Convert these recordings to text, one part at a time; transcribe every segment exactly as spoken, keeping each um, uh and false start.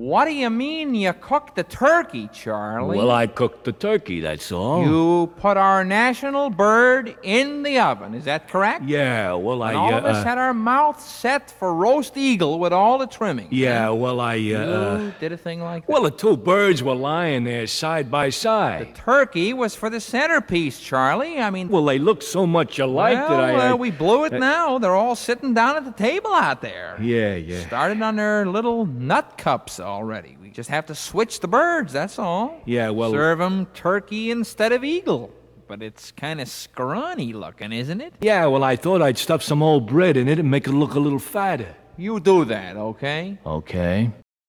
What do you mean you cooked the turkey, Charlie? Well, I cooked the turkey, that's all. You put our national bird in the oven, is that correct? Yeah, well, I... And all uh, of us uh, had our mouths set for roast eagle with all the trimmings. Yeah, huh? well, I... Uh, You uh, did a thing like that? well, the two birds were lying there side by The side. turkey was for the centerpiece, Charlie. I mean... Well, they looked so much alike well, that I... I uh, we blew it uh, now. They're all sitting down at the table out there. Yeah, yeah. Started on their little nut cups already. We just have to switch the birds, that's all. Yeah, well... Serve 'em turkey instead of eagle. But it's kind of scrawny looking, isn't it? Yeah, well, I thought I'd stuff some old bread in it and make it look a little fatter. You do that, okay? Okay.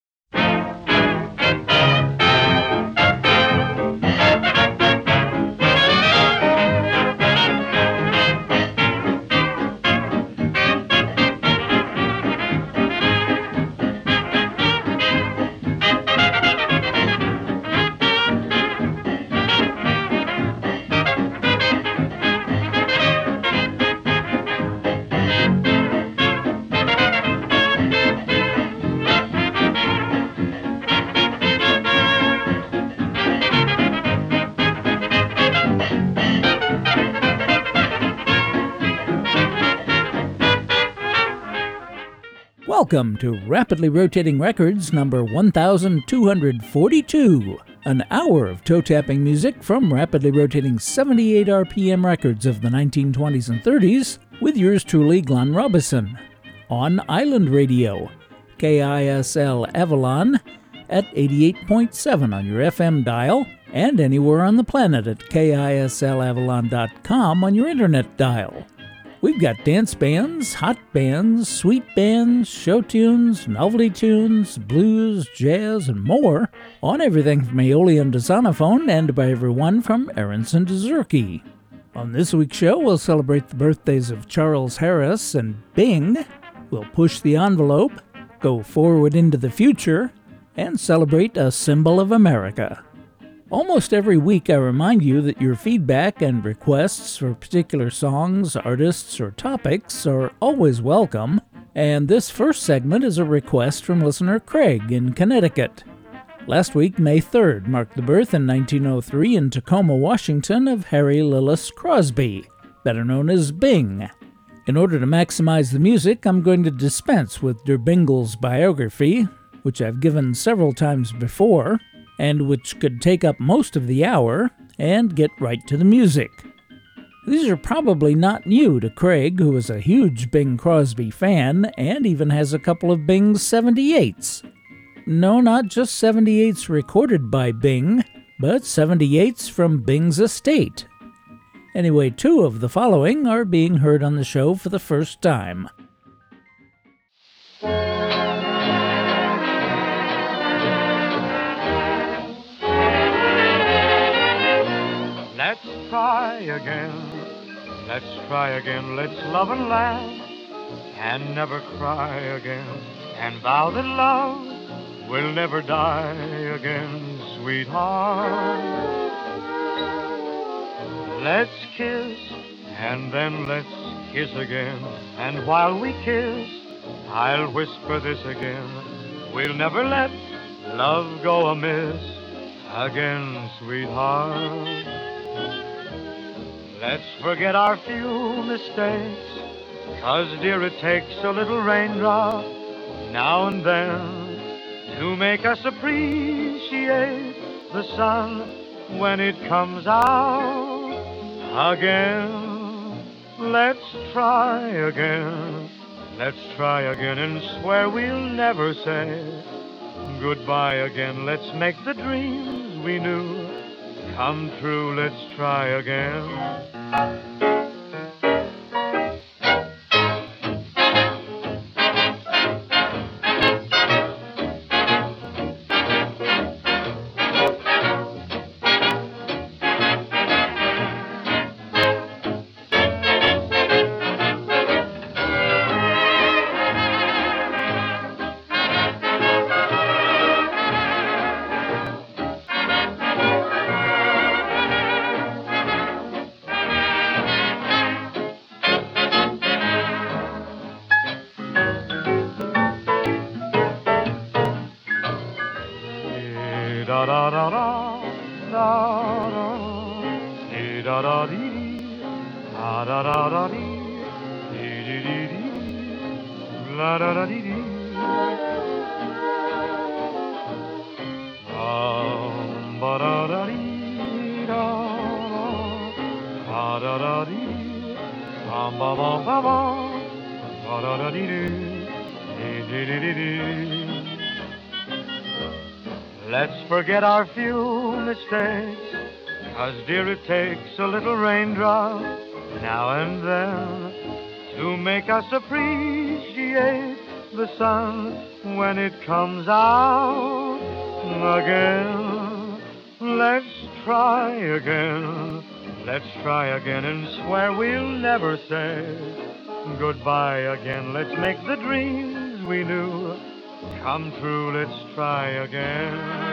Welcome to Rapidly Rotating Records number one thousand two hundred forty-two, an hour of toe-tapping music from rapidly rotating seventy-eight R P M records of the nineteen twenties and thirties, with yours truly, Glenn Robison, on Island Radio, K I S L Avalon, at eighty-eight point seven on your F M dial, and anywhere on the planet at K I S L avalon dot com on your internet dial. We've got dance bands, hot bands, sweet bands, show tunes, novelty tunes, blues, jazz, and more on everything from Aeolian to Sonophone and by everyone from Aronson to Zurke. On this week's show, we'll celebrate the birthdays of Charles Harris and Bing. We'll push the envelope, go forward into the future, and celebrate a symbol of America. Almost every week I remind you that your feedback and requests for particular songs, artists, or topics are always welcome, and this first segment is a request from listener Craig in Connecticut. Last week, May third, marked the birth in nineteen oh three in Tacoma, Washington of Harry Lillis Crosby, better known as Bing. In order to maximize the music, I'm going to dispense with Der Bingle's biography, which I've given several times before, and which could take up most of the hour, and get right to the music. These are probably not new to Craig, who is a huge Bing Crosby fan, and even has a couple of Bing's seventy-eights. No, not just seventy-eights recorded by Bing, but seventy-eights from Bing's estate. Anyway, two of the following are being heard on the show for the first time. Let's try again, let's try again, let's love and laugh, and never cry again, and vow that love will never die again, sweetheart. Let's kiss, and then let's kiss again, and while we kiss, I'll whisper this again, we'll never let love go amiss again, sweetheart. Let's forget our few mistakes, 'cause dear it takes a little raindrop now and then to make us appreciate the sun when it comes out again. Let's try again, let's try again and swear we'll never say goodbye again. Let's make the dreams we knew come true, let's try again. da da da da da da da da dee da da da da dee dee dee dee dee la da da dee dee um ba da da dee da da da da dee um ba ba ba ba ba da da dee dee dee dee dee dee. Let's forget our few mistakes, 'cause dear it takes a little raindrop now and then to make us appreciate the sun when it comes out again. Let's try again, let's try again and swear we'll never say goodbye again. Let's make the dreams we knew come true, let's try again.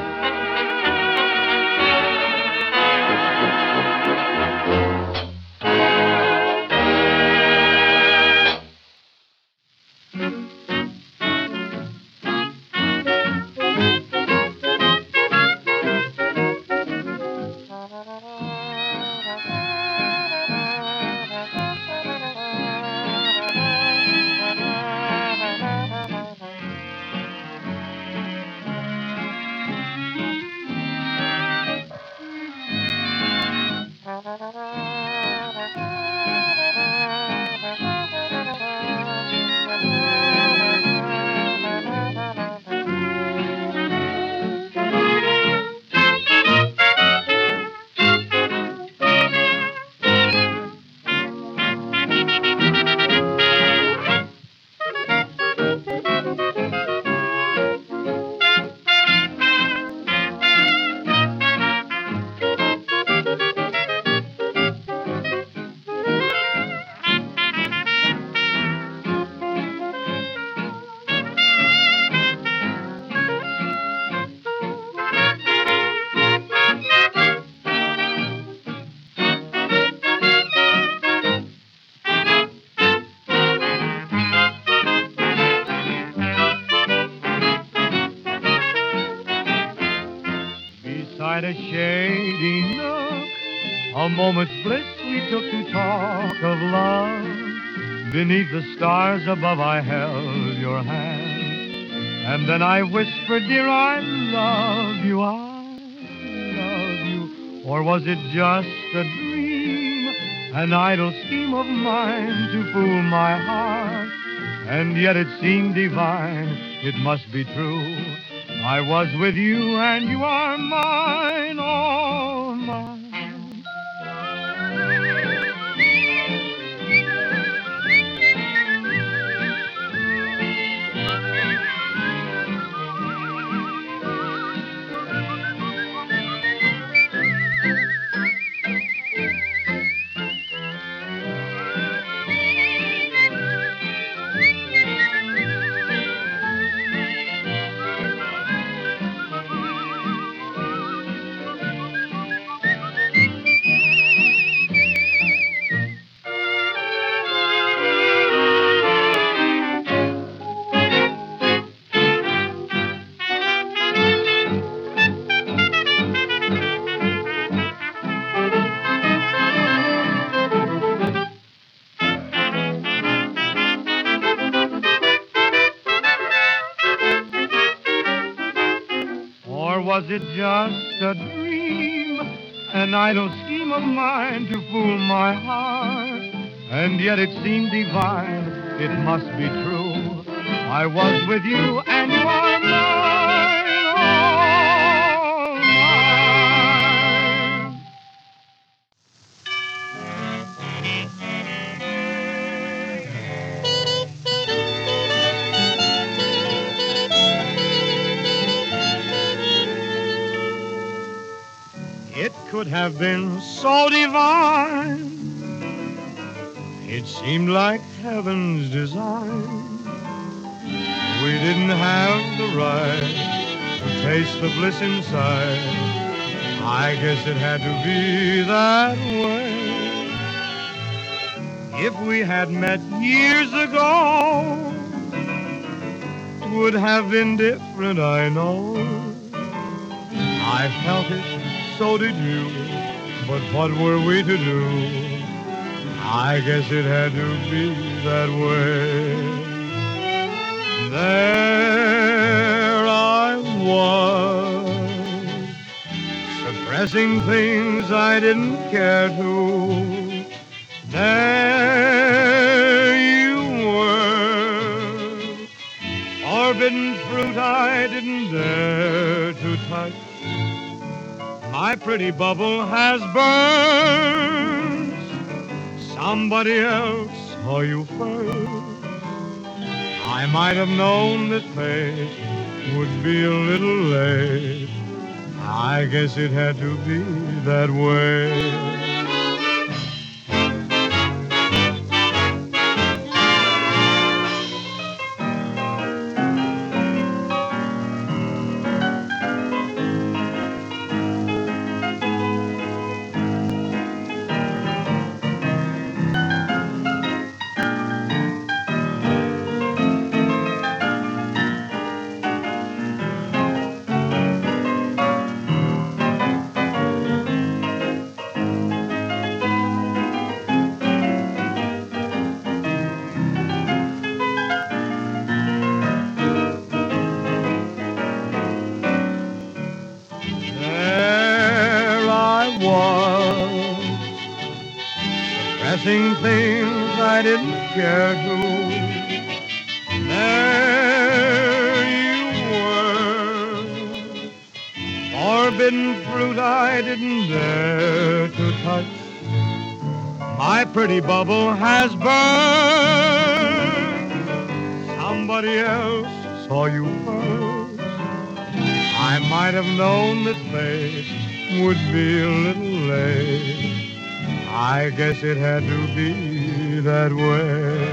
Beside a shady nook, a moment's bliss we took to talk of love. Beneath the stars above I held your hand, and then I whispered, dear, I love you, I love you. Or was it just a dream, an idle scheme of mine to fool my heart? And yet it seemed divine, it must be true. I was with you and you are mine, all mine. Or was it just a dream, an idle scheme of mine to fool my heart? And yet it seemed divine, it must be true. I was with you and you are mine, all mine. It could have been so divine. It seemed like heaven's design. We didn't have the right to taste the bliss inside. I guess it had to be that way. If we had met years ago, it would have been different, I know. I felt it, so did you. But what were we to do? I guess it had to be that way. There I was, suppressing things I didn't care to. There you were, forbidden fruit I didn't dare to touch. My pretty bubble has burned. Somebody else saw you first. I might have known that fate would be a little late. I guess it had to be that way. Pressing things I didn't care to. There you were, forbidden fruit I didn't dare to touch. My pretty bubble has burned. Somebody else saw you first. I might have known that fate would be a little late. I guess it had to be that way.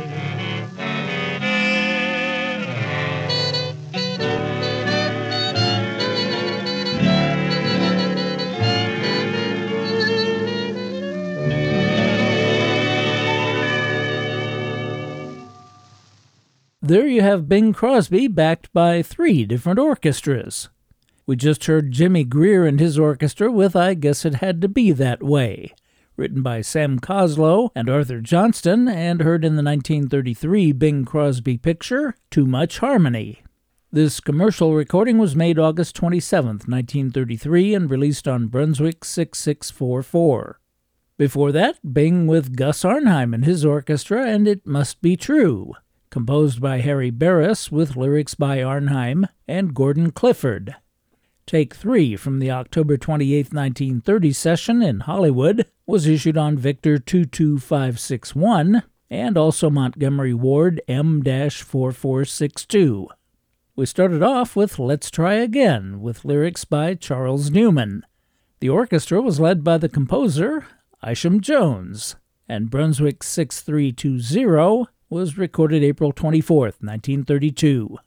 There you have Bing Crosby backed by three different orchestras. We just heard Jimmy Greer and his orchestra with I Guess It Had to Be That Way, written by Sam Coslow and Arthur Johnston, and heard in the nineteen thirty-three Bing Crosby picture, Too Much Harmony. This commercial recording was made August twenty-seventh, nineteen thirty-three, and released on Brunswick six six four four. Before that, Bing with Gus Arnheim and his orchestra, and It Must Be True, composed by Harry Barris with lyrics by Arnheim and Gordon Clifford. Take three from the October twenty-eighth, nineteen thirty session in Hollywood was issued on Victor two two five six one and also Montgomery Ward M four four six two. We started off with Let's Try Again with lyrics by Charles Newman. The orchestra was led by the composer, Isham Jones, and Brunswick six three two zero was recorded April twenty-fourth, nineteen thirty-two.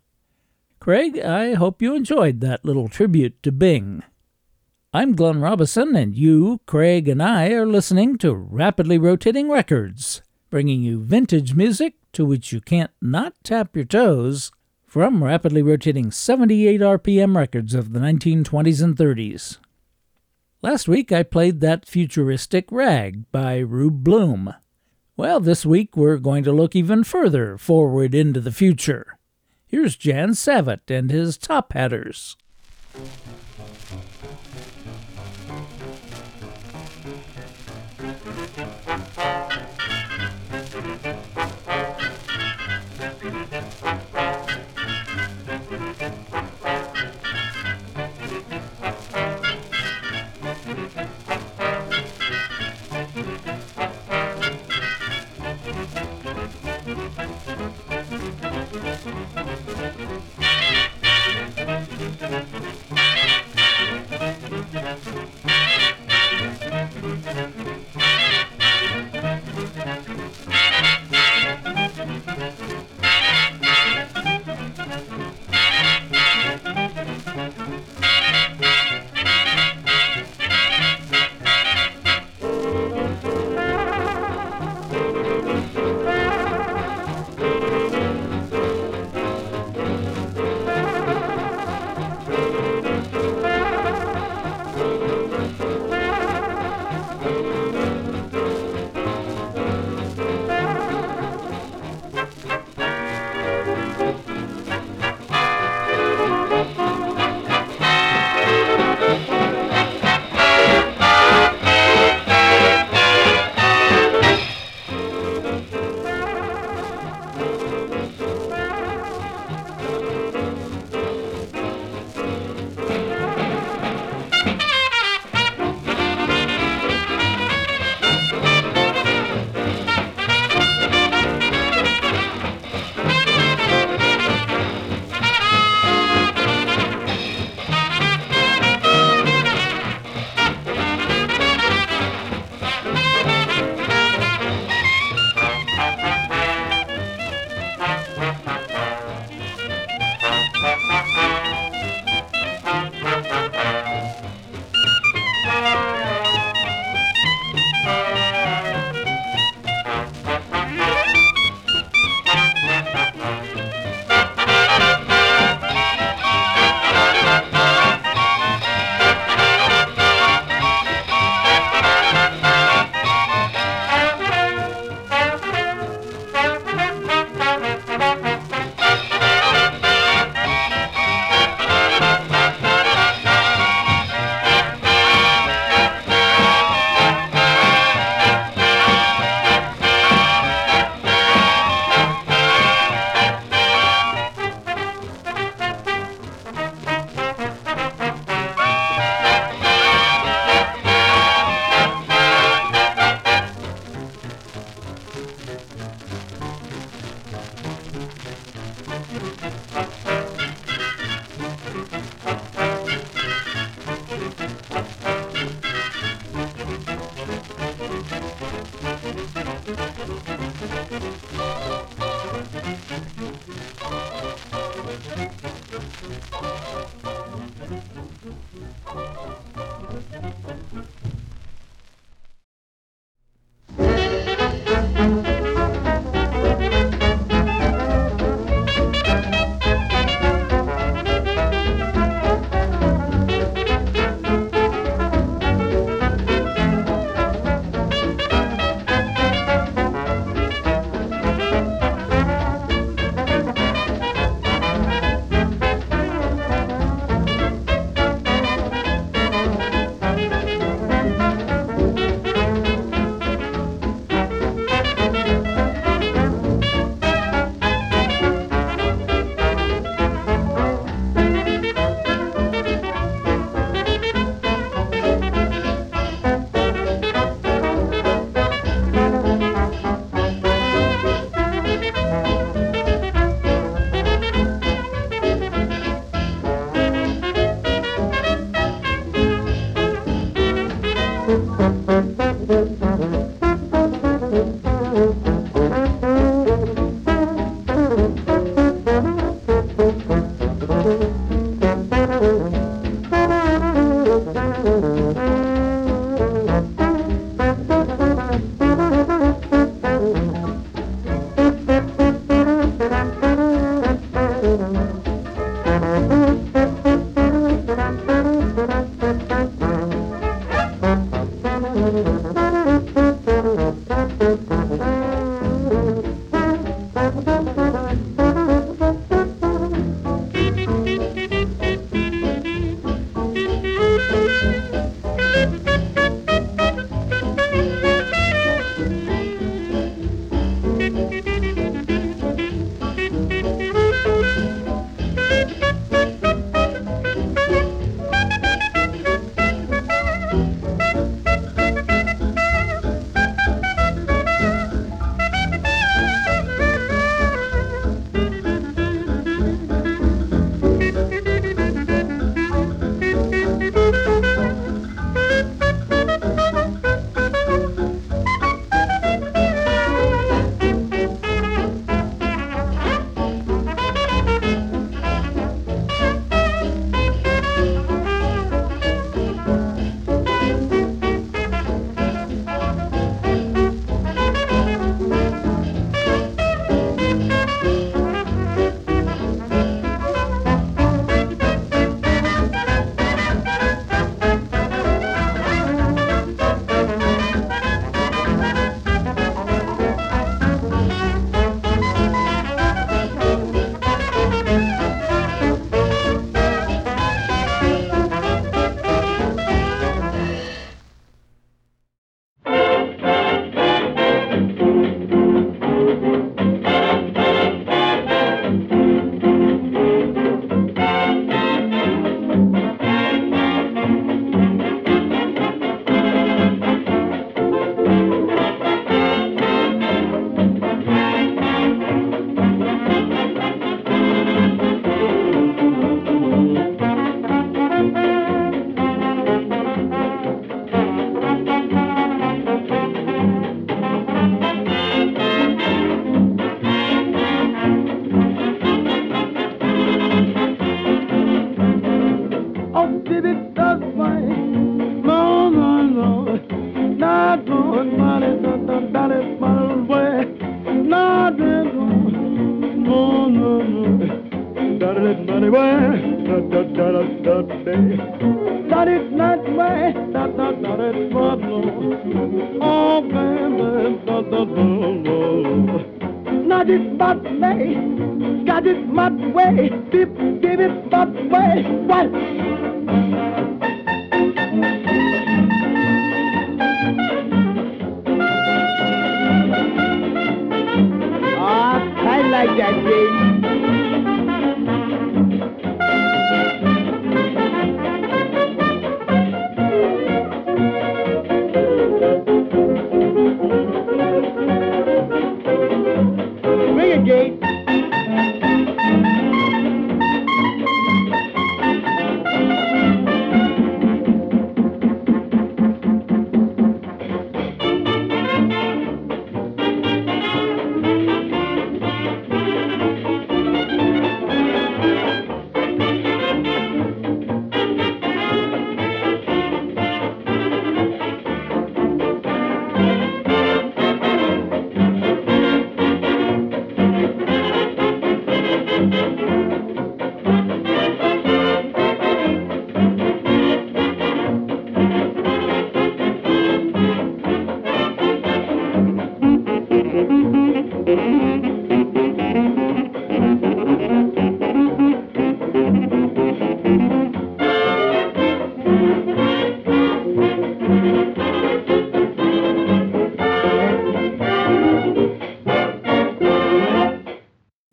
Craig, I hope you enjoyed that little tribute to Bing. I'm Glenn Robison, and you, Craig, and I are listening to Rapidly Rotating Records, bringing you vintage music to which you can't not tap your toes from rapidly rotating seventy-eight R P M records of the nineteen twenties and thirties. Last week I played that futuristic Rag by Rube Bloom. Well, this week we're going to look even further forward into the future. Here's Jan Savitt and his Top Hatters. Thank you.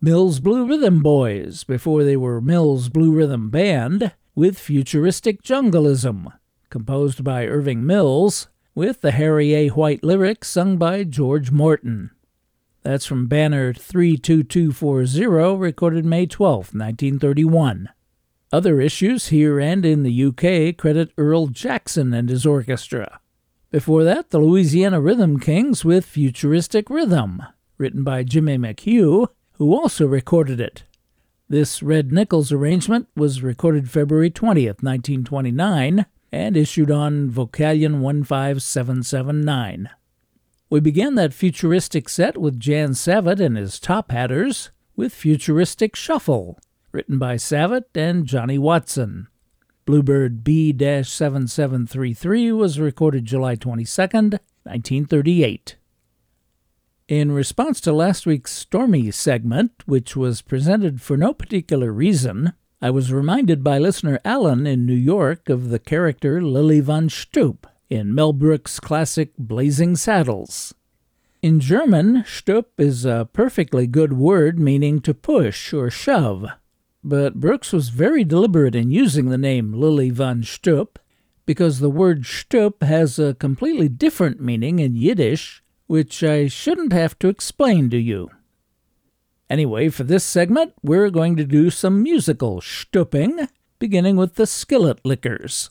Mills Blue Rhythm Boys, before they were Mills Blue Rhythm Band, with Futuristic Jungleism, composed by Irving Mills, with the Harry A. White lyrics sung by George Morton. That's from Banner three two two four zero, recorded May twelfth, nineteen thirty-one. Other issues here and in the U K credit Earl Jackson and his orchestra. Before that, the Louisiana Rhythm Kings with Futuristic Rhythm, written by Jimmy McHugh, who also recorded it. This Red Nichols arrangement was recorded February twentieth, nineteen twenty-nine, and issued on Vocalion one five seven seven nine. We began that futuristic set with Jan Savitt and his Top Hatters with Futuristic Shuffle, written by Savitt and Johnny Watson. Bluebird B seven seven three three was recorded July twenty-second, nineteen thirty-eight. In response to last week's Stormy segment, which was presented for no particular reason, I was reminded by listener Alan in New York of the character Lily von Stoop in Mel Brooks' classic Blazing Saddles. In German, Stoop is a perfectly good word meaning to push or shove. But Brooks was very deliberate in using the name Lily von Stoop because the word Stoop has a completely different meaning in Yiddish, which I shouldn't have to explain to you. Anyway, for this segment, we're going to do some musical stooping, beginning with the Skillet Lickers.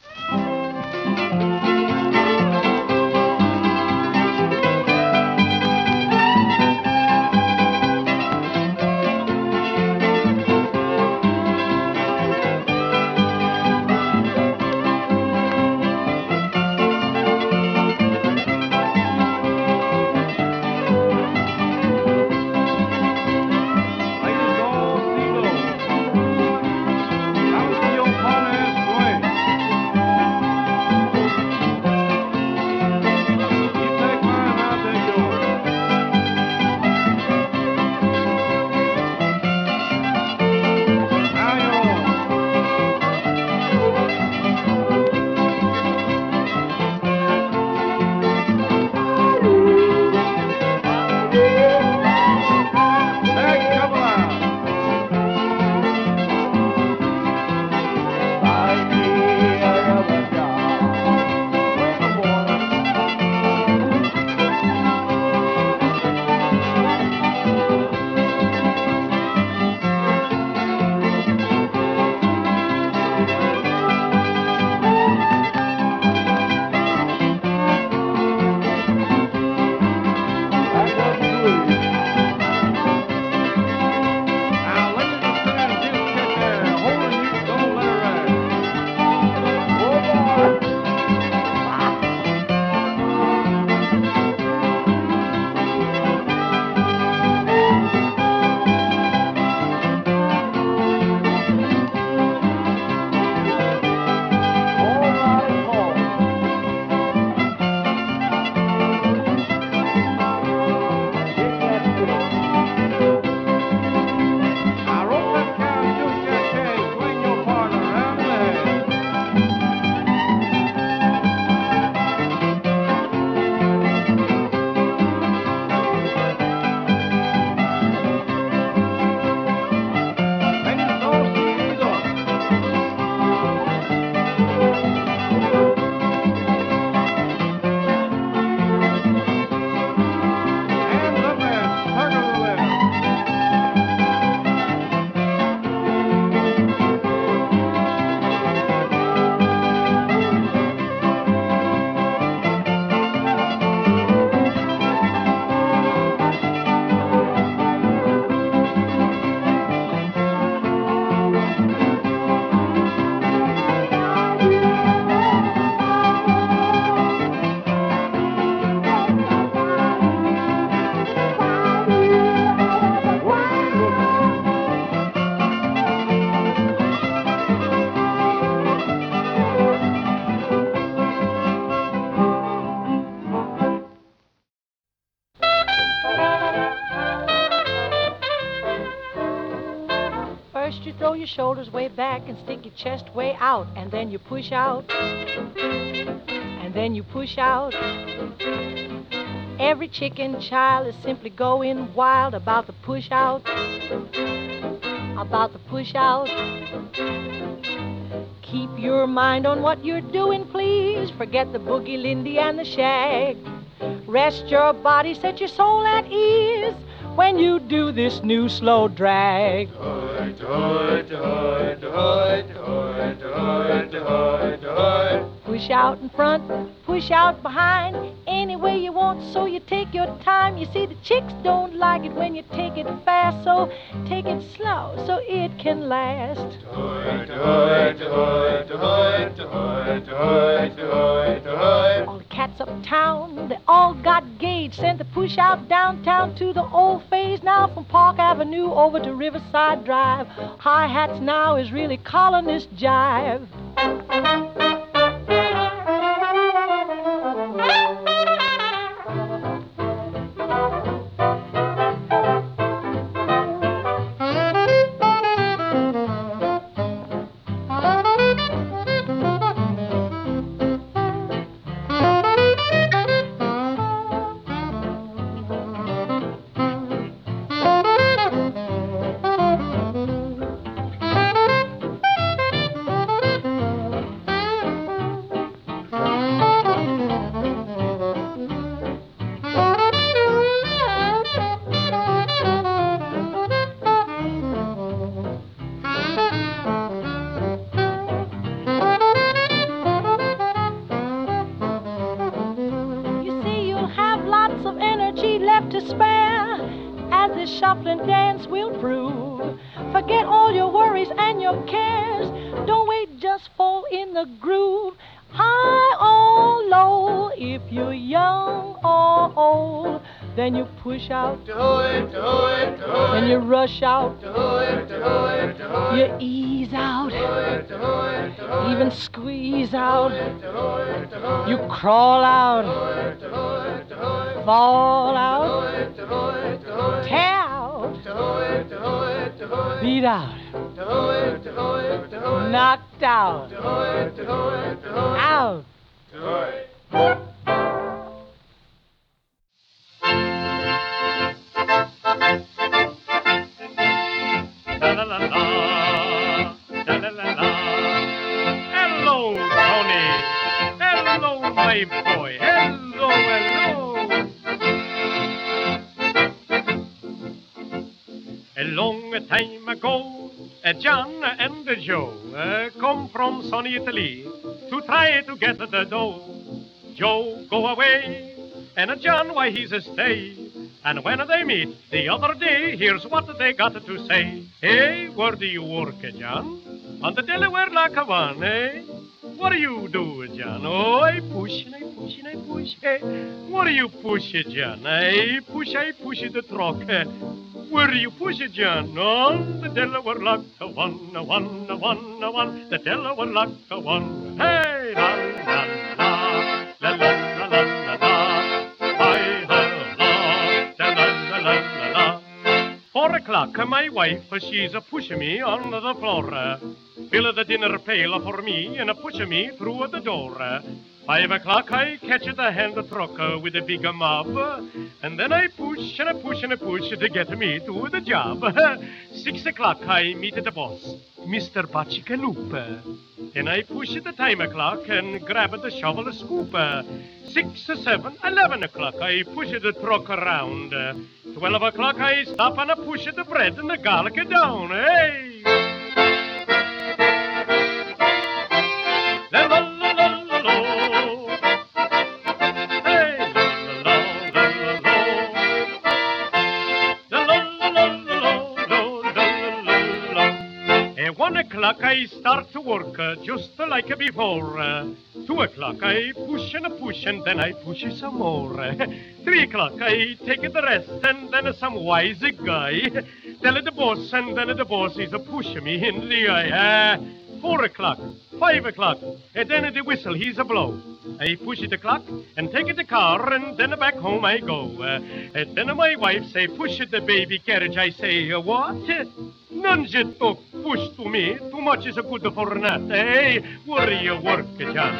your shoulders way back and stick your chest way out, and then you push out, and then you push out. Every chicken child is simply going wild about the push out, about the push out. Keep your mind on what you're doing, please. Forget the boogie, Lindy, and the shag. Rest your body, set your soul at ease when you do this new slow drag. Hood, hood, hood, hood, hood, hood, hood, hood. Push out in front, push out behind, any way you want, so you take your time. You see, the chicks don't like it when you take it fast, so take it slow so it can last. Hood, hood, hood, hood, hood, hood, hood, hood. All the cats uptown, they all got gauge, sent the push out downtown to the old phase. Now from Park Avenue over to Riverside Drive, hi-hats now is really calling this jive. Shuffling dance will prove. Forget all your worries and your cares. Don't wait, just fall in the groove. High or low, if you're young or old, then you push out, do it, do it, do it. Then you rush out, do it, do it, do it. You ease out, do it, do it, do it. Even squeeze out, do it, do it, do it. You crawl out, do it, do it, do it. Fall out, do it, do it, do it. tear out, do it, do it, do it. beat out, do it, do it, do it. knocked out, do it, do it, do it. out. Do it. Hello, Tony. Hello, my boy. Hello, hello. A long time ago, uh, John and Joe uh, come from sunny Italy to try to get the dough. Joe go away, and John, why he's a stay. And when they meet the other day, here's what they got to say. Hey, where do you work, John? On the Delaware Lackawanna, eh? What do you do, John? Oh, I push and I push and I push. Hey, what do you push, John? I push, I push the truck. Where do you push it, John? On the Delaware Lackawanna, one, one, one, the Delaware Lackawanna. Hey, la, la, la, la, la, la, la, la, la. Hi, hi, la, la, la, la, la, la. Four o'clock, my wife, she's a pushing me on the floor. Fill the dinner pail for me and push me through the door. Five o'clock, I catch the hand truck with a big mob. And then I push and I push and I push to get me to the job. Six o'clock, I meet the boss, Mister Bachikalup. And I push the time clock and grab the shovel scoop. Six, seven, eleven o'clock, I push the truck around. Twelve o'clock, I stop and I push the bread and the garlic down. Hey! La la la la la la. Hey, la la la la la. La la la la la la la la. At one o'clock I start to work uh, just like before. Uh, two o'clock I push and push and then I push some more. Uh, three o'clock I take the rest and then some wise guy tell the boss and then the boss is a push me in the eye. Uh, Four o'clock, five o'clock, and then the whistle, he's a blow. I push the clock and take the car, and then back home I go. Uh, and then my wife say, push the baby carriage. I say, uh, what? None you talk push to me. Too much is good for nothing. Hey, where you work, John?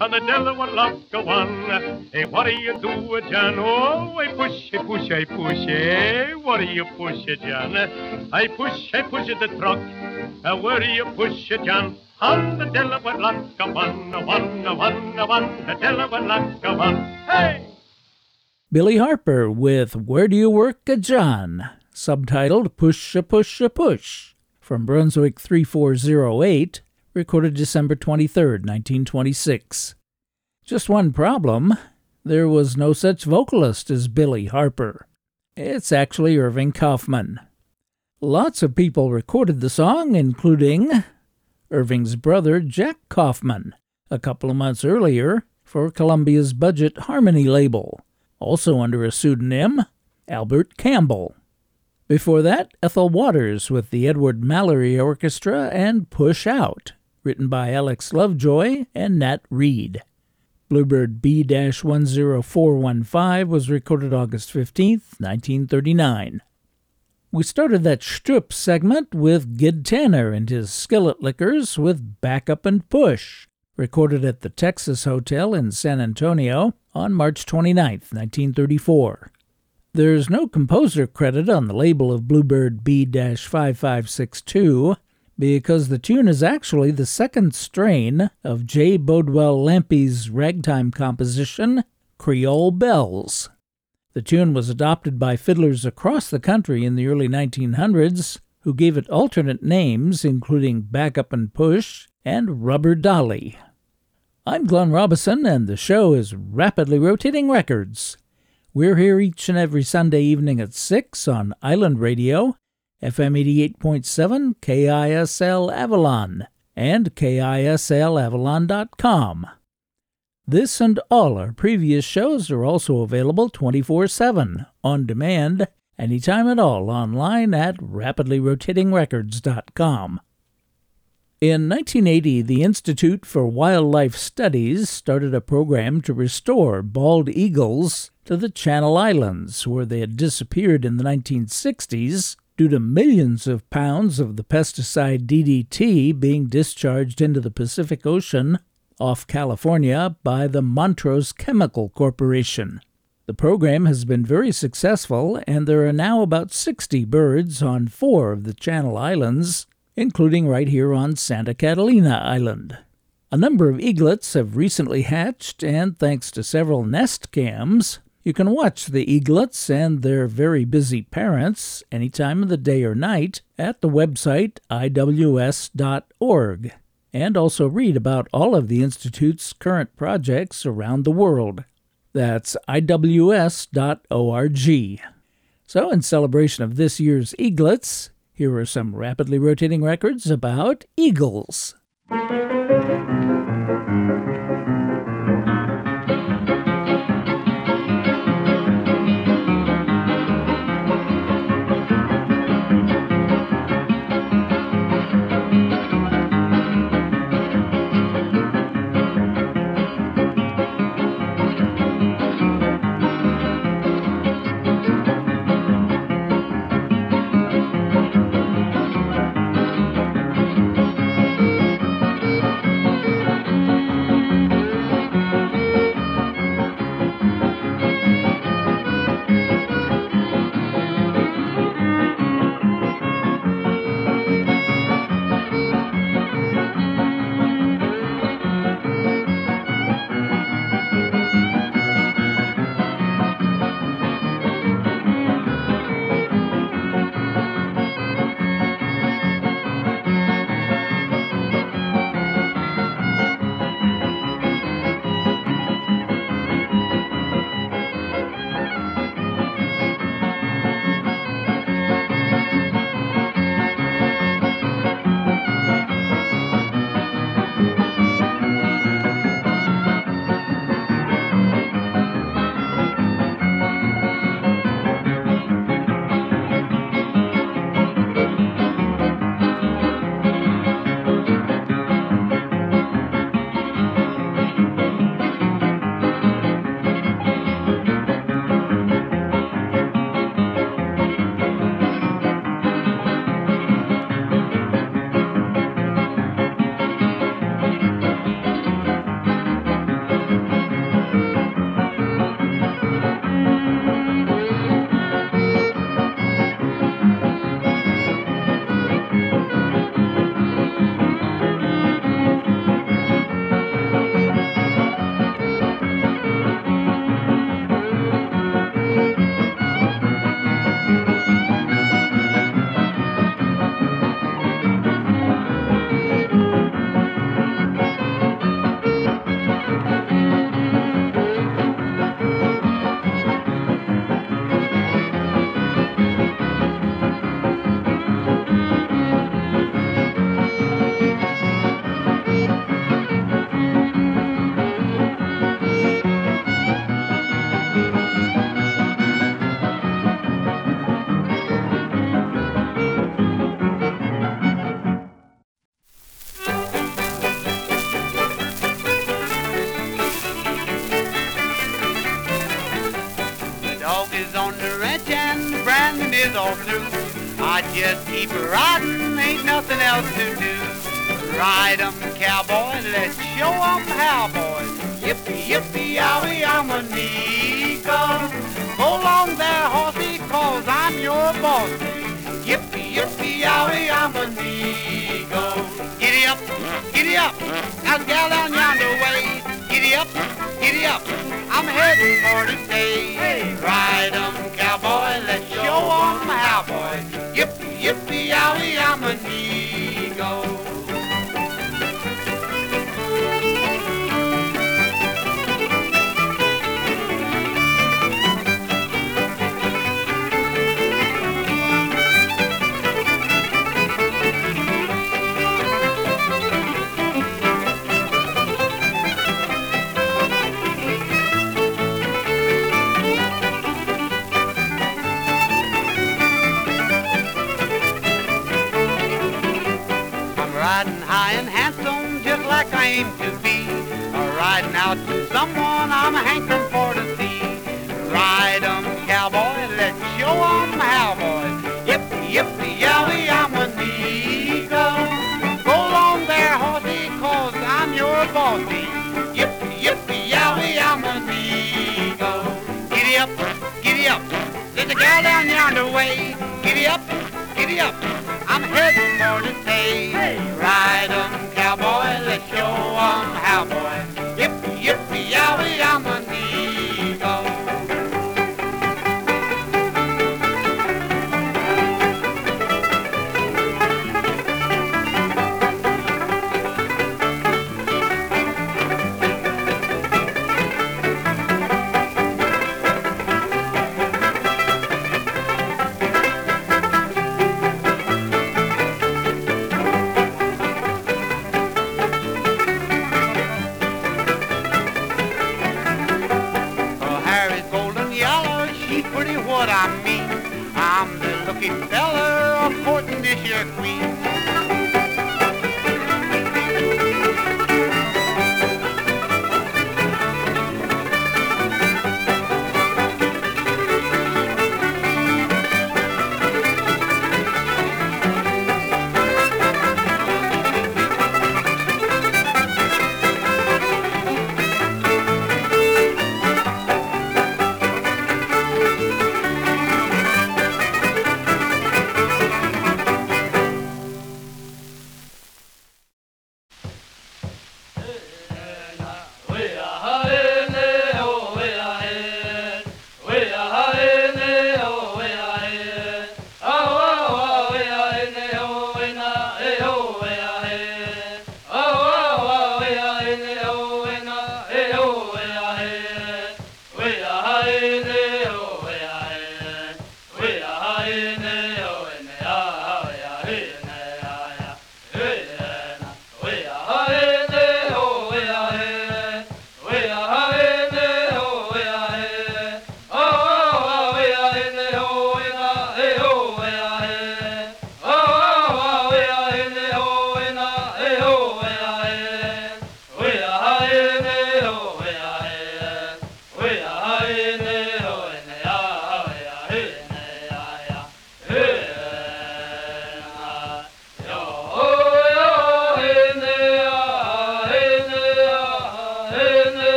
on the Delaware lock go on. Hey, what do you do, John? Oh, I push, I push, I push, eh? What do you push, John? I push, I push the truck. Uh, where do you push, John? On the Delaware lock go on, one, one, one, the Delaware lock go on. Hey! Billy Harper with Where Do You Work, John? Subtitled Push a Push a Push, from Brunswick three four zero eight, recorded December twenty-third, nineteen twenty-six. Just one problem, there was no such vocalist as Billy Harper. It's actually Irving Kaufman. Lots of people recorded the song, including Irving's brother Jack Kaufman, a couple of months earlier for Columbia's Budget Harmony label, also under a pseudonym, Albert Campbell. Before that, Ethel Waters with the Edward Mallory Orchestra and Push Out, written by Alex Lovejoy and Nat Reed. Bluebird B one zero four one five was recorded August fifteenth, nineteen thirty-nine. We started that Stroop segment with Gid Tanner and his Skillet Lickers with Back Up and Push, recorded at the Texas Hotel in San Antonio on March twenty-ninth, nineteen thirty-four. There's no composer credit on the label of Bluebird B five five six two because the tune is actually the second strain of J. Bodwell Lampy's ragtime composition, Creole Bells. The tune was adopted by fiddlers across the country in the early nineteen hundreds, who gave it alternate names including Back Up and Push and Rubber Dolly. I'm Glenn Robison, and the show is Rapidly Rotating Records. We're here each and every Sunday evening at six on Island Radio, F M eighty-eight point seven K I S L Avalon, and K I S L Avalon dot com. This and all our previous shows are also available twenty-four seven, on demand, anytime at all online at rapidly rotating records dot com. In nineteen eighty, the Institute for Wildlife Studies started a program to restore bald eagles to the Channel Islands, where they had disappeared in the nineteen sixties due to millions of pounds of the pesticide D D T being discharged into the Pacific Ocean off California by the Montrose Chemical Corporation. The program has been very successful, and there are now about sixty birds on four of the Channel Islands, including right here on Santa Catalina Island. A number of eaglets have recently hatched, and thanks to several nest cams, you can watch the eaglets and their very busy parents any time of the day or night at the website I W S dot org, and also read about all of the Institute's current projects around the world. That's I W S dot org. So, in celebration of this year's eaglets, here are some rapidly rotating records about eagles. is all through, I just keep riding, ain't nothing else to do. Ride 'em, cowboy, let's show 'em how, boys. Yippee, yippee, yowie, I'm a Negro. Go along there, horsey, cause I'm your bossy. Yippee, yippee, yowie, I'm a Negro. Giddy up, giddy up, there's a gal down yonder way. Giddy up, giddy up, I'm heading for today. Hey, ride 'em, cowboy, let's show 'em how, boys. Yippee, yippee, yowie, I'm a Negro. Riding high and handsome, just like I aim to be. Or riding out to someone I'm hankering for to see. Ride 'em, cowboy, let's show 'em how, boys. Yippee, yippee, yowie, I'm a Negro. Go along there, horsey, cause I'm your bossy. Yippee, yippee, yowie, I'm a Negro. Giddy up, giddy up, there's a gal down yonder way. Giddy up, giddy up, I'm heading for to say. Hey, ride 'em, cowboy, let's show 'em how, boy. Yippee, yippee, yowie, I'm a Negro. What I mean, I'm the looking fella a courting this here queen.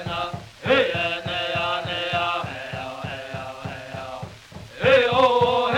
Hey, oh,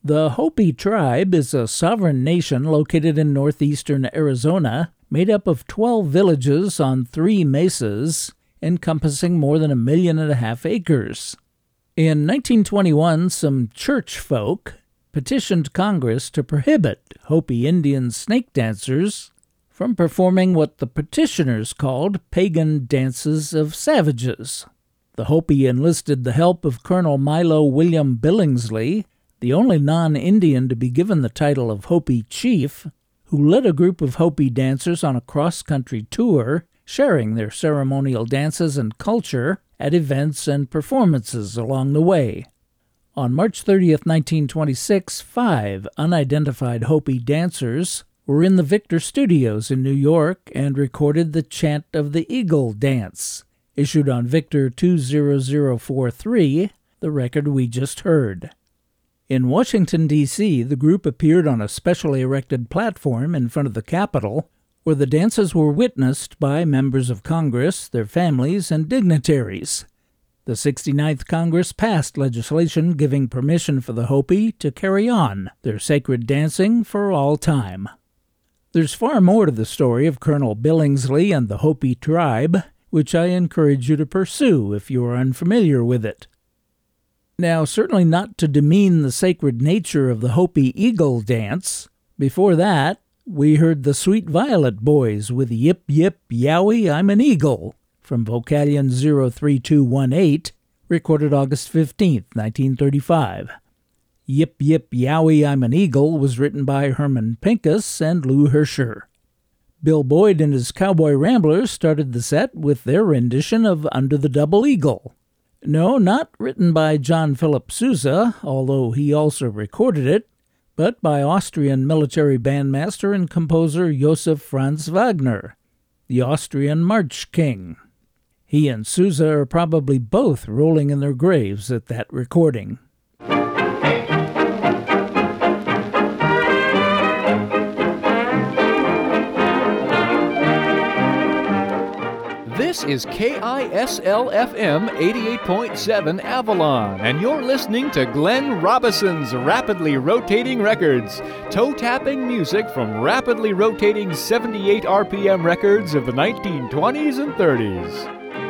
The Hopi tribe is a sovereign nation located in northeastern Arizona, made up of twelve villages on three mesas, encompassing more than a million and a half acres. In nineteen twenty-one, some church folk petitioned Congress to prohibit Hopi Indian snake dancers from performing what the petitioners called pagan dances of savages. The Hopi enlisted the help of Colonel Milo William Billingsley, the only non-Indian to be given the title of Hopi Chief, who led a group of Hopi dancers on a cross-country tour, sharing their ceremonial dances and culture at events and performances along the way. On March thirtieth, nineteen twenty-six, five unidentified Hopi dancers were in the Victor Studios in New York and recorded the Chant of the Eagle Dance, issued on Victor two zero zero four three, the record we just heard. In Washington, D C, the group appeared on a specially erected platform in front of the Capitol, where the dances were witnessed by members of Congress, their families, and dignitaries. The sixty-ninth Congress passed legislation giving permission for the Hopi to carry on their sacred dancing for all time. There's far more to the story of Colonel Billingsley and the Hopi tribe, which I encourage you to pursue if you are unfamiliar with it. Now, certainly not to demean the sacred nature of the Hopi Eagle Dance. Before that, we heard the Sweet Violet Boys with Yip Yip Yowie, I'm an Eagle, from Vocalion zero three two one eight, recorded August fifteenth, nineteen thirty-five. Yip Yip Yowie, I'm an Eagle was written by Herman Pincus and Lou Hersher. Bill Boyd and his Cowboy Ramblers started the set with their rendition of Under the Double Eagle. No, not written by John Philip Sousa, although he also recorded it, but by Austrian military bandmaster and composer Josef Franz Wagner, the Austrian March King. He and Sousa are probably both rolling in their graves at that recording. This is K I S L F M eighty-eight point seven Avalon, and you're listening to Glenn Robinson's Rapidly Rotating Records, toe-tapping music from rapidly rotating seventy-eight R P M records of the nineteen twenties and thirties.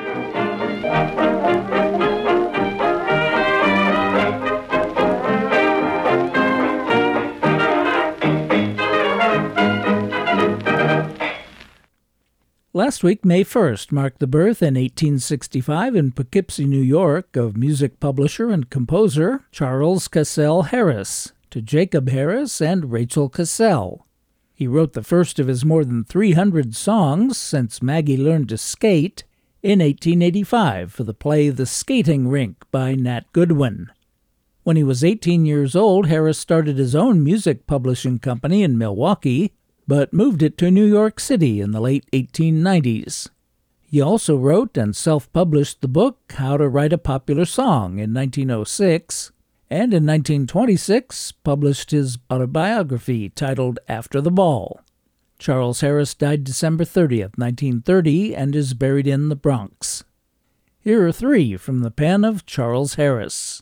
Last week, May first, marked the birth in eighteen sixty-five in Poughkeepsie, New York, of music publisher and composer Charles Cassell Harris, to Jacob Harris and Rachel Cassell. He wrote the first of his more than three hundred songs since Maggie Learned to Skate in eighteen eighty-five for the play The Skating Rink by Nat Goodwin. When he was eighteen years old, Harris started his own music publishing company in Milwaukee, but moved it to New York City in the late eighteen nineties. He also wrote and self-published the book How to Write a Popular Song in nineteen oh six, and in nineteen twenty-six published his autobiography titled After the Ball. Charles Harris died December thirtieth, nineteen thirty, and is buried in the Bronx. Here are three from the pen of Charles Harris.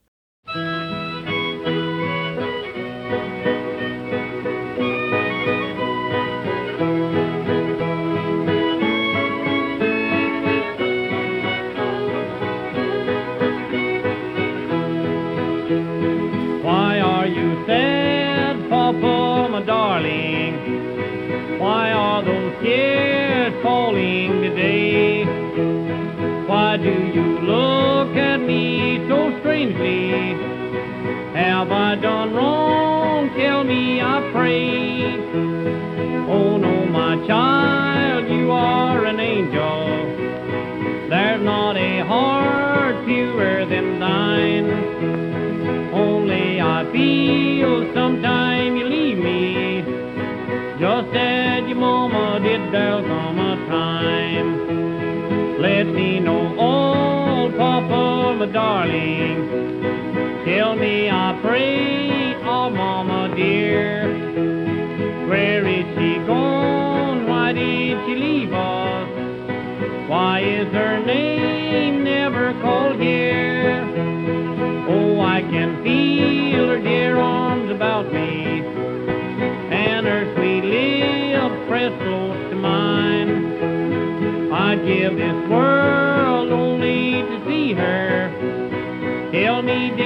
Papa, my darling, why are those tears falling today? Why do you look at me so strangely? Have I done wrong? Tell me, I pray. Oh no, my child, you are an angel. There's not a heart purer than thine. Only I feel sometime you leave me, just as your mama did. There'll come a time. Let me know all, Papa, my darling. Tell me, I pray, oh mama dear, where is she gone? Why did she leave us? Why is her name never called here? Oh, I can feel her dear arms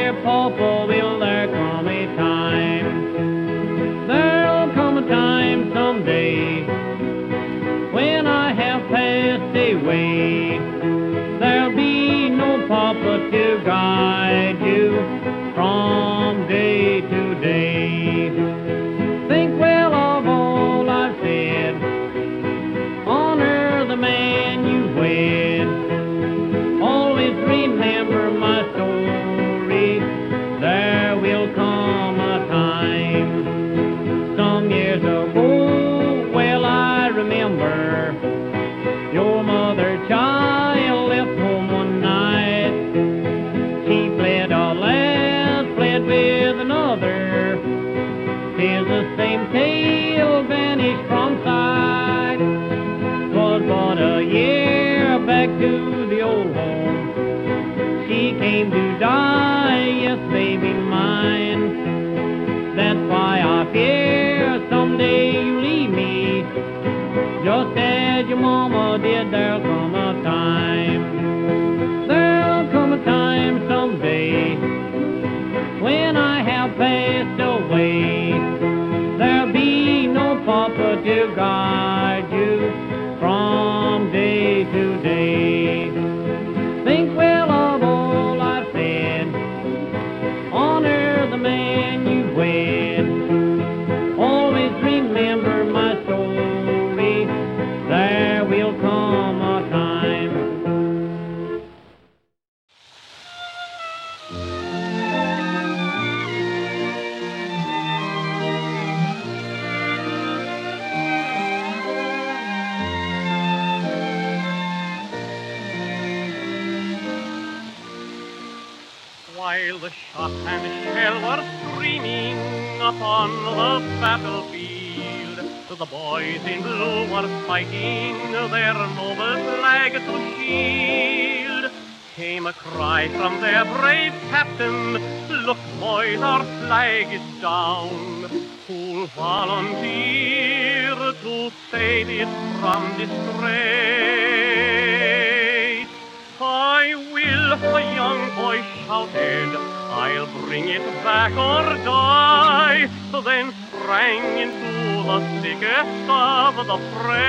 dear Papa, will there come a time? There'll come a time someday when I have passed away. There'll be no Papa to guide you from day to day. Think well of all I've said. Honor the man you wed. Always remember my story. There will come a time. Some years ago, well, I remember your mother child left home one night. She fled, alas, fled with another. 'Tis the same tale, vanished from sight. 'Twas but a year back to the old home. She came to die, yes, baby mine. That's why I fear someday you leave me. Just as your mama did, there'll come a time. There'll come a time someday when I have passed away. There'll be no Papa to guide you from day to day. Think well of all I've said. Honor the man you wed. Always remember my story. There will come a time. While the shot and shell were screaming upon the battlefield, the boys in blue were fighting their noble flag to shield. Came a cry from their brave captain, look boys, our flag is down. Who'll volunteer to save it from disgrace? I will, the young boy shouted, I'll bring it back or die. Then sprang into the thickest of the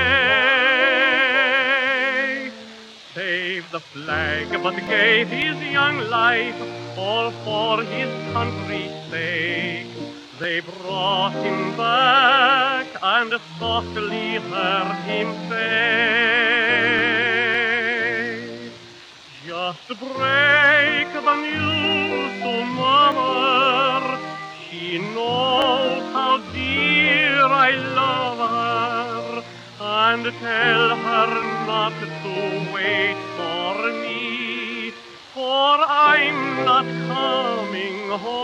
fray. Saved the flag, but gave his young life, all for his country's sake. They brought him back and softly heard him say, just break the news to Mother. She knows how dear I love her, and tell her not to wait for me, for I'm not coming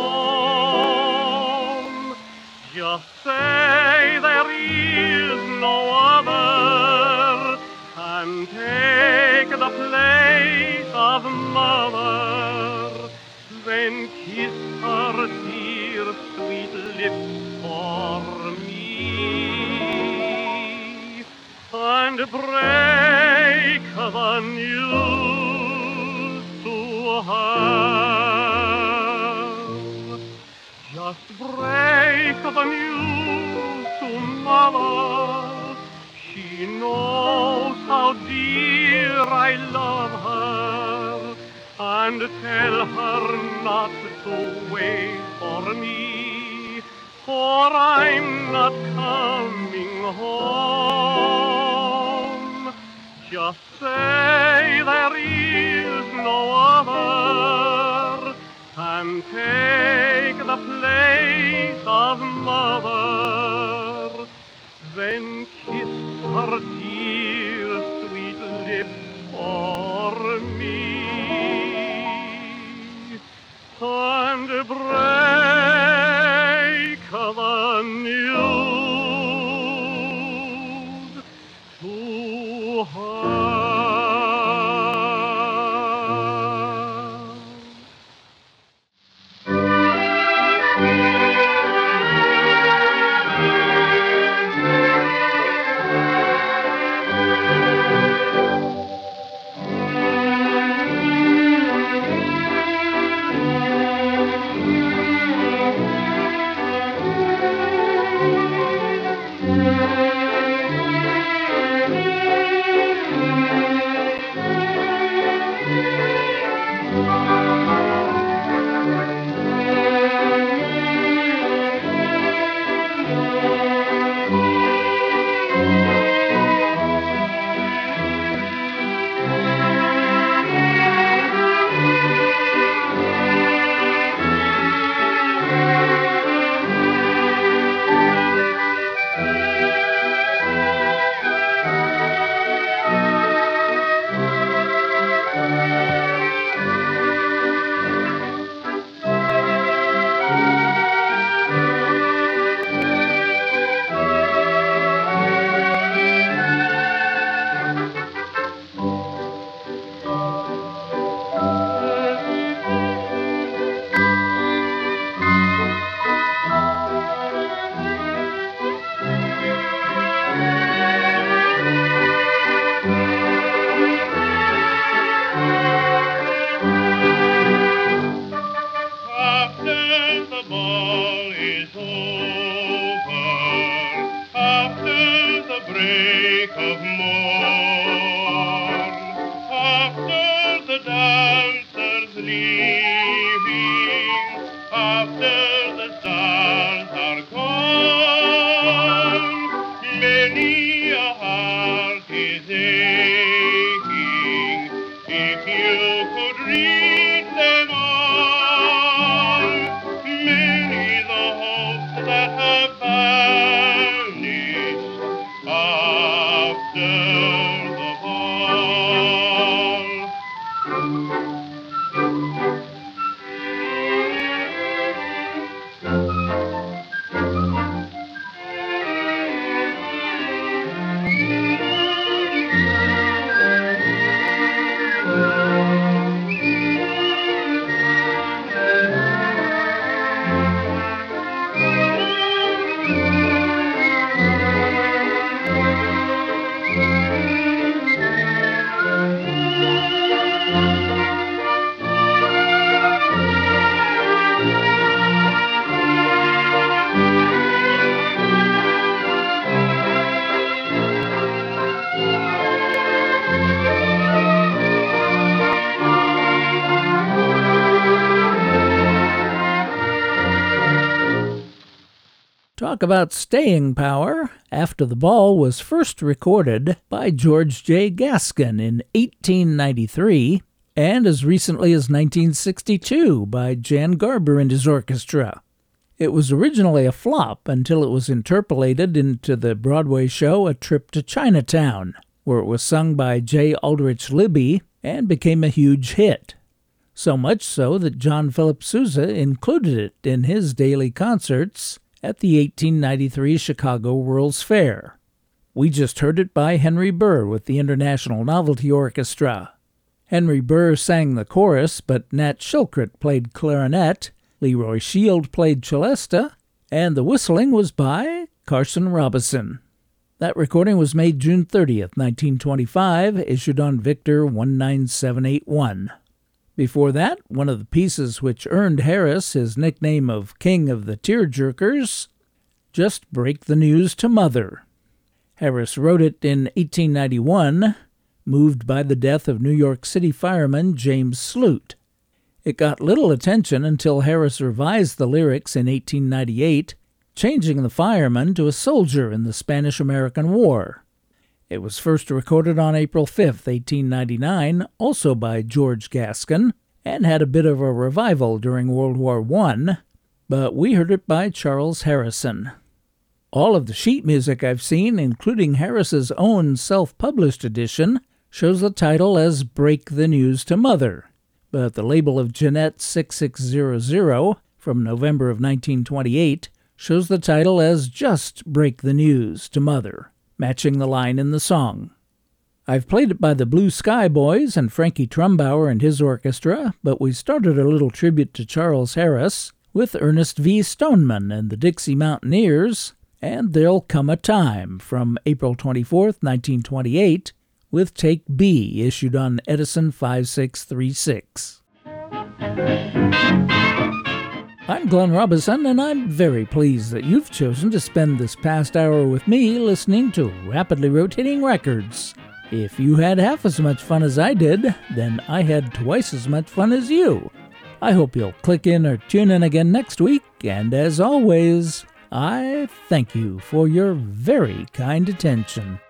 home. Just say there is no other can take the place of Mother. Then kiss her dear sweet lips for me, and break the news to her. Just break the news to Mother. She knows how dear I love her, and tell her not to wait for me, for I'm not coming home. Just say there is no other can take the place of Mother. Then kiss her dear sweet lips for me, and break the news to her. break of morn, after the dancers leaving, after the stars are gone, many a heart is aching. If you could read them all, many the hopes that have vanished after the ball. Talk about staying power. After the Ball was first recorded by George J. Gaskin in eighteen ninety-three, and as recently as nineteen sixty-two by Jan Garber and his orchestra. It was originally a flop until it was interpolated into the Broadway show A Trip to Chinatown, where it was sung by J. Aldrich Libby and became a huge hit. So much so that John Philip Sousa included it in his daily concerts at the eighteen ninety-three Chicago World's Fair. We just heard it by Henry Burr with the International Novelty Orchestra. Henry Burr sang the chorus, but Nat Shilkret played clarinet, Leroy Shield played celesta, and the whistling was by Carson Robison. That recording was made June thirtieth, nineteen twenty-five, issued on Victor one nine seven eight one. Before that, one of the pieces which earned Harris his nickname of King of the Tearjerkers, Just Break the News to Mother. Harris wrote it in eighteen ninety-one, moved by the death of New York City fireman James Sloot. It got little attention until Harris revised the lyrics in eighteen ninety-eight, changing the fireman to a soldier in the Spanish-American War. It was first recorded on April fifth, eighteen ninety-nine, also by George Gaskin, and had a bit of a revival during World War One, but we heard it by Charles Harrison. All of the sheet music I've seen, including Harris's own self-published edition, shows the title as Break the News to Mother, but the label of Jeanette six six zero zero from November of nineteen twenty-eight shows the title as Just Break the News to Mother, matching the line in the song. I've played it by the Blue Sky Boys and Frankie Trumbauer and his orchestra, but we started a little tribute to Charles Harris with Ernest V. Stoneman and the Dixie Mountaineers, and There'll Come a Time from April twenty-fourth, nineteen twenty-eight, with Take B, issued on Edison five six three six. I'm Glenn Robison, and I'm very pleased that you've chosen to spend this past hour with me listening to Rapidly Rotating Records. If you had half as much fun as I did, then I had twice as much fun as you. I hope you'll click in or tune in again next week, and as always, I thank you for your very kind attention.